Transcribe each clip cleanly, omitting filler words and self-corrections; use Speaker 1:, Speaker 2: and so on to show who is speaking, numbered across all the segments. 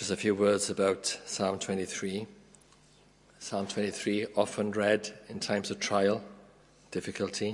Speaker 1: Just a few words about Psalm 23. Psalm 23, often read in times of trial, difficulty,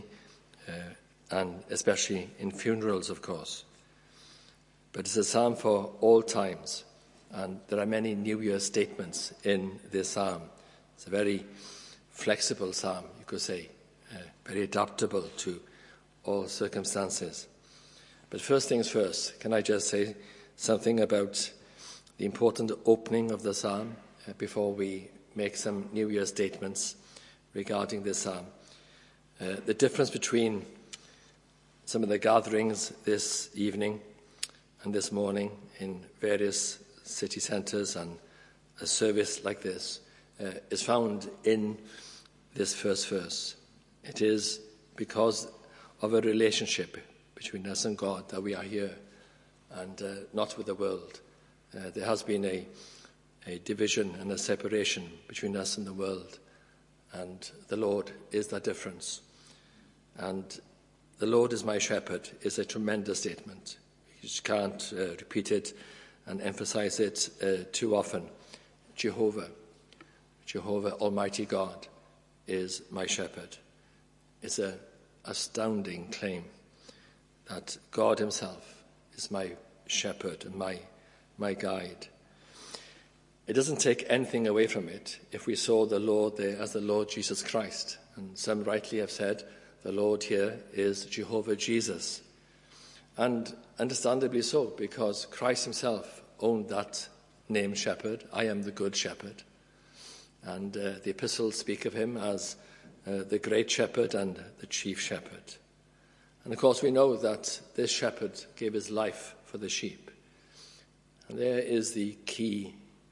Speaker 1: and especially in funerals, of course. But it's a psalm for all times, and there are many New Year statements in this psalm. It's a very flexible psalm, you could say, very adaptable to all circumstances. But first things first, can I just say something about the important opening of the psalm before we make some New Year statements regarding this psalm? The difference between some of the gatherings this evening and this morning in various city centres and a service like this is found in this first verse. It is because of a relationship between us and God that we are here and not with the world. There has been a division and a separation between us and the world, and the Lord is that difference. And the Lord is my shepherd is a tremendous statement. You just can't repeat it and emphasize it too often. Jehovah, Almighty God, is my shepherd. It's an astounding claim that God himself is my shepherd and my guide. It doesn't take anything away from it if we saw the Lord there as the Lord Jesus Christ. And some rightly have said the Lord here is Jehovah Jesus. And understandably so, because Christ himself owned that name shepherd. I am the good shepherd. And the epistles speak of him as the great shepherd and the chief shepherd. And of course we know that this shepherd gave his life for the sheep. And there is the key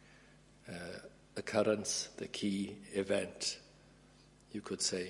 Speaker 1: occurrence, the key event, you could say.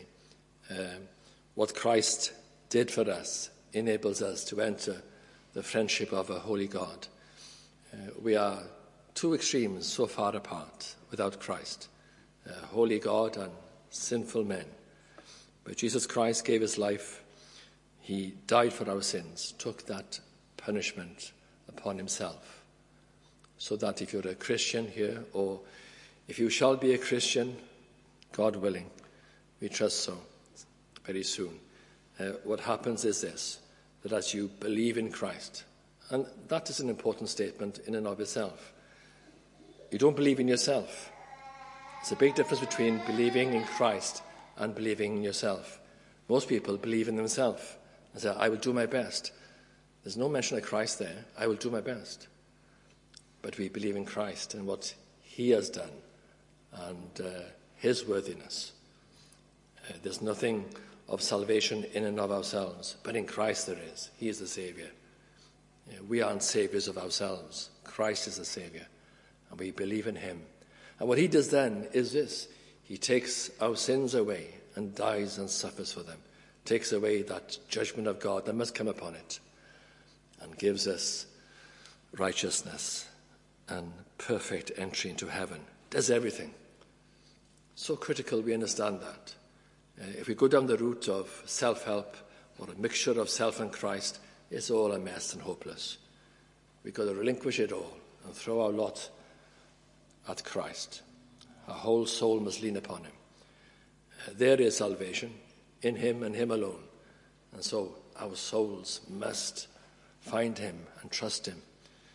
Speaker 1: What Christ did for us enables us to enter the friendship of a holy God. We are two extremes so far apart without Christ, holy God and sinful men. But Jesus Christ gave his life. He died for our sins, took that punishment upon himself, so that if you're a Christian here, or if you shall be a Christian, God willing, we trust so, very soon, what happens is this, that as you believe in Christ, and that is an important statement in and of itself, you don't believe in yourself. It's a big difference between believing in Christ and believing in yourself. Most people believe in themselves and say, I will do my best. There's no mention of Christ there. I will do my best. But we believe in Christ and what he has done and his worthiness. There's nothing of salvation in and of ourselves, but in Christ there is. He is the Saviour. We aren't saviours of ourselves. Christ is the Saviour, and we believe in him. And what he does then is this. He takes our sins away and dies and suffers for them, takes away that judgment of God that must come upon it, and gives us righteousness and perfect entry into heaven. Does everything. So critical we understand that. If we go down the route of self-help or a mixture of self and Christ, it's all a mess and hopeless. We've got to relinquish it all and throw our lot at Christ. Our whole soul must lean upon him. There is salvation in him and him alone. And so our souls must find him and trust him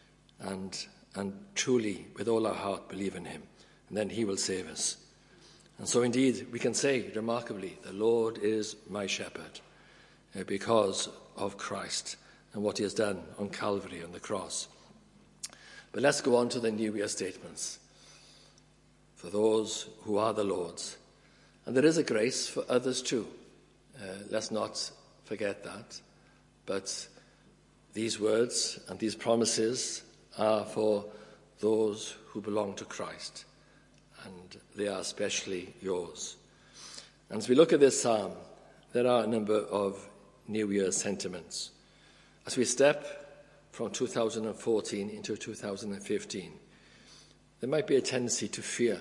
Speaker 1: and truly, with all our heart, believe in him. And then he will save us. And so indeed, we can say remarkably, the Lord is my shepherd because of Christ and what he has done on Calvary on the cross. But let's go on to the New Year statements for those who are the Lord's. And there is a grace for others too. Let's not forget that. But these words and these promises are for those who belong to Christ, and they are especially yours. And as we look at this psalm, there are a number of New Year sentiments. As we step from 2014 into 2015, there might be a tendency to fear.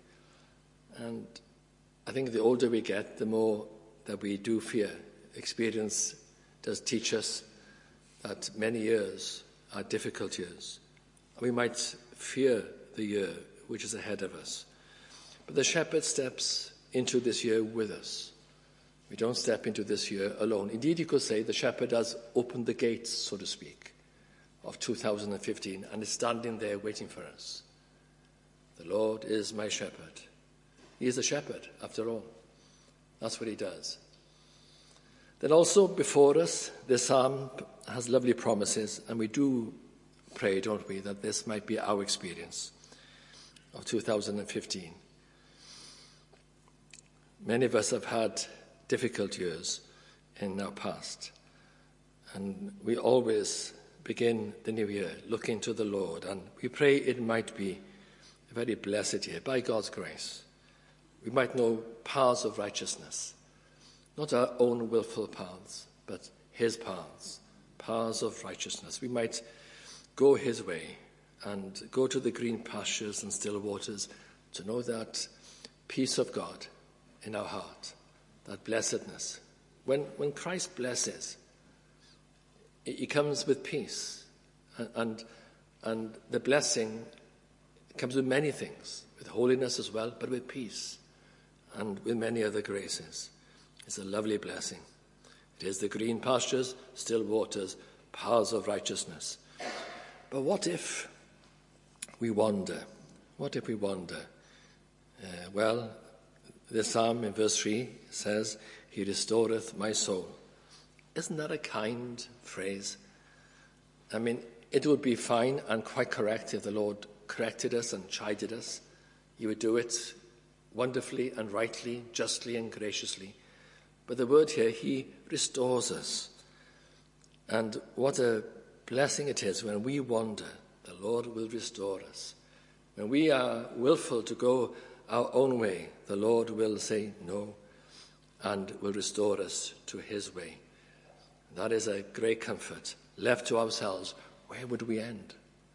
Speaker 1: And I think the older we get, the more that we do fear. Experience does teach us that many years are difficult years. We might fear the year which is ahead of us. But the shepherd steps into this year with us. We don't step into this year alone. Indeed, you could say the shepherd has opened the gates, so to speak, of 2015 and is standing there waiting for us. The Lord is my shepherd. He is a shepherd, after all. That's what he does. Then also before us, this psalm has lovely promises, and we do pray, don't we, that this might be our experience of 2015. Many of us have had difficult years in our past, and we always begin the new year looking to the Lord, and we pray it might be a very blessed year by God's grace. We might know paths of righteousness, not our own willful paths, but his paths, paths of righteousness. We might go his way and go to the green pastures and still waters to know that peace of God in our heart, that blessedness. When Christ blesses, he comes with peace, and the blessing comes with many things, with holiness as well, but with peace and with many other graces. It's a lovely blessing. It is the green pastures, still waters, paths of righteousness. But what if we wander? What if we wander? Well, the psalm in verse 3 says, he restoreth my soul. Isn't that a kind phrase? I mean, it would be fine and quite correct if the Lord corrected us and chided us. He would do it wonderfully and rightly, justly and graciously. But the word here, he restores us. And what a blessing it is when we wander, the Lord will restore us. When we are willful to go our own way, the Lord will say no and will restore us to his way. That is a great comfort. Left to ourselves, where would we end?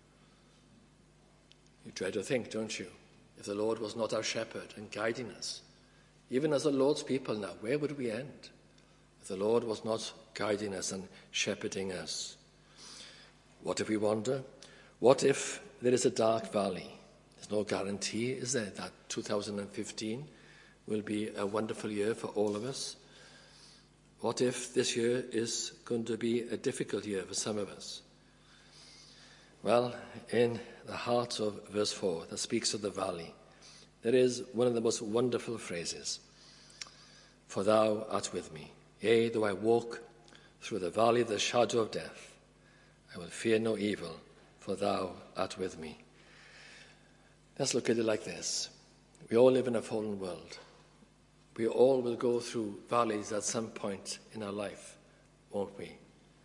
Speaker 1: You try to think, don't you? If the Lord was not our shepherd and guiding us, even as the Lord's people now, where would we end? If the Lord was not guiding us and shepherding us. What if we wander? What if there is a dark valley? There's no guarantee, is there, that 2015 will be a wonderful year for all of us? What if this year is going to be a difficult year for some of us? Well, in the heart of verse 4 that speaks of the valley, there is one of the most wonderful phrases. For thou art with me. Yea, though I walk through the valley of the shadow of death, I will fear no evil, for thou art with me. Let's look at it like this. We all live in a fallen world. We all will go through valleys at some point in our life, won't we?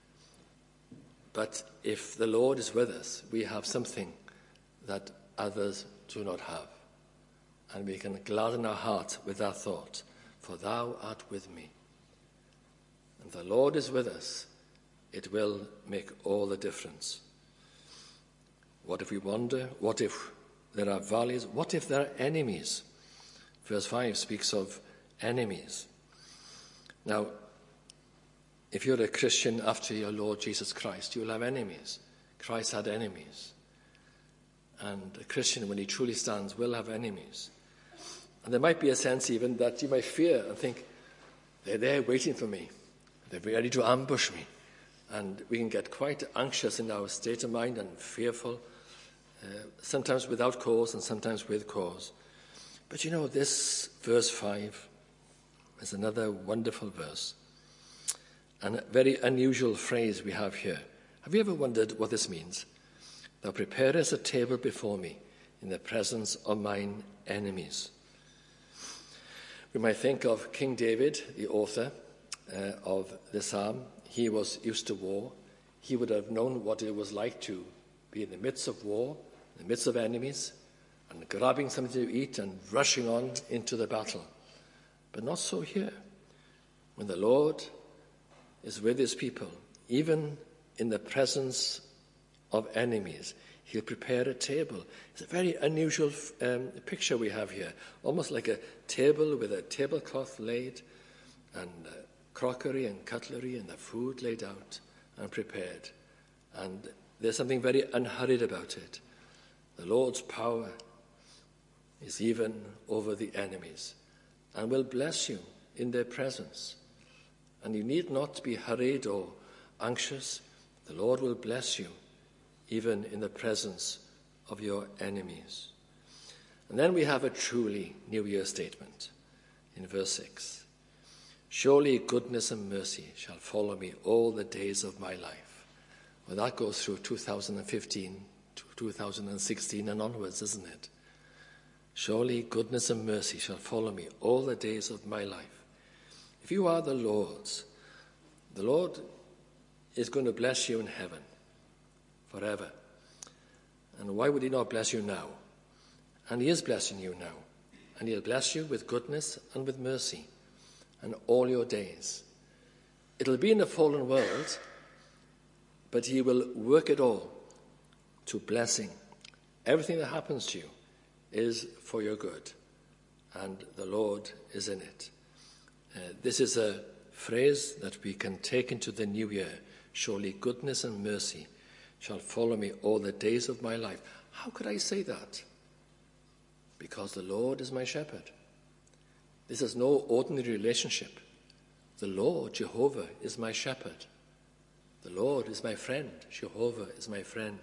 Speaker 1: But if the Lord is with us, we have something that others do not have. And we can gladden our heart with that thought, for thou art with me. And the Lord is with us. It will make all the difference. What if we wander? What if there are valleys? What if there are enemies? Verse 5 speaks of enemies. Now, if you're a Christian after your Lord Jesus Christ, you will have enemies. Christ had enemies. And a Christian, when he truly stands, will have enemies. And there might be a sense even that you might fear and think, they're there waiting for me. They're ready to ambush me. And we can get quite anxious in our state of mind and fearful, sometimes without cause and sometimes with cause. But you know, this verse 5 is another wonderful verse. And a very unusual phrase we have here. Have you ever wondered what this means? Thou preparest a table before me in the presence of mine enemies. We might think of King David, the author of the psalm. He was used to war. He would have known what it was like to be in the midst of war, in the midst of enemies, and grabbing something to eat and rushing on into the battle. But not so here. When the Lord is with his people, even in the presence of enemies, he'll prepare a table. It's a very unusual picture we have here, almost like a table with a tablecloth laid and crockery and cutlery and the food laid out and prepared. And there's something very unhurried about it. The Lord's power is even over the enemies and will bless you in their presence. And you need not be hurried or anxious. The Lord will bless you even in the presence of your enemies. And then we have a truly New Year statement in verse 6. Surely goodness and mercy shall follow me all the days of my life. Well, that goes through 2015 to 2016 and onwards, doesn't it? Surely goodness and mercy shall follow me all the days of my life. If you are the Lord's, the Lord is going to bless you in heaven forever. And why would he not bless you now? And he is blessing you now. And he'll bless you with goodness and with mercy and all your days. It'll be in a fallen world, but he will work it all to blessing. Everything that happens to you is for your good, and the Lord is in it. This is a phrase that we can take into the new year. Surely goodness and mercy shall follow me all the days of my life. How could I say that? Because the Lord is my shepherd. This is no ordinary relationship. The Lord, Jehovah, is my shepherd. The Lord is my friend. Jehovah is my friend.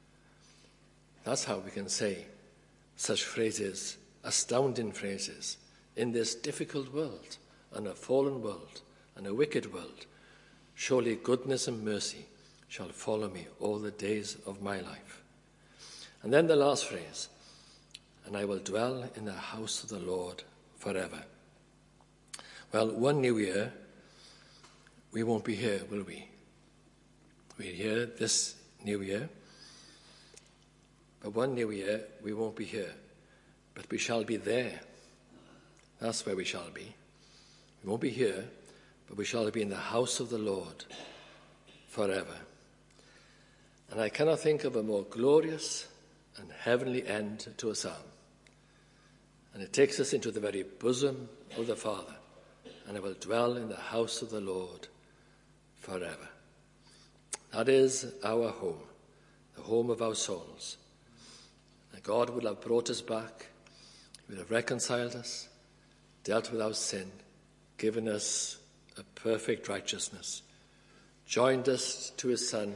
Speaker 1: That's how we can say such phrases, astounding phrases, in this difficult world, and a fallen world, and a wicked world. Surely goodness and mercy shall follow me all the days of my life. And then the last phrase, and I will dwell in the house of the Lord forever. Well, one new year, we won't be here, will we? We're here this new year. But one new year, we won't be here. But we shall be there. That's where we shall be. We won't be here, but we shall be in the house of the Lord forever. And I cannot think of a more glorious and heavenly end to a psalm. And it takes us into the very bosom of the Father. And I will dwell in the house of the Lord forever. That is our home, the home of our souls. And God would have brought us back. He would have reconciled us, dealt with our sin, given us a perfect righteousness, joined us to his Son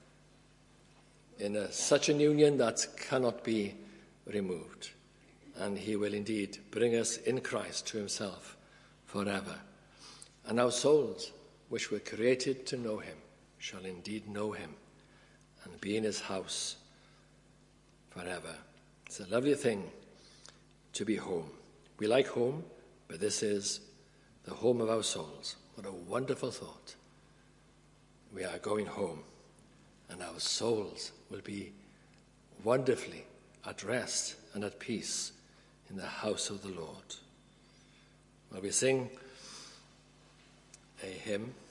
Speaker 1: in such an union that cannot be removed. And he will indeed bring us in Christ to himself forever. And our souls, which were created to know him, shall indeed know him and be in his house forever. It's a lovely thing to be home. We like home, but this is the home of our souls. What a wonderful thought. We are going home, and our souls will be wonderfully at rest and at peace in the house of the Lord. Well, we sing a hymn.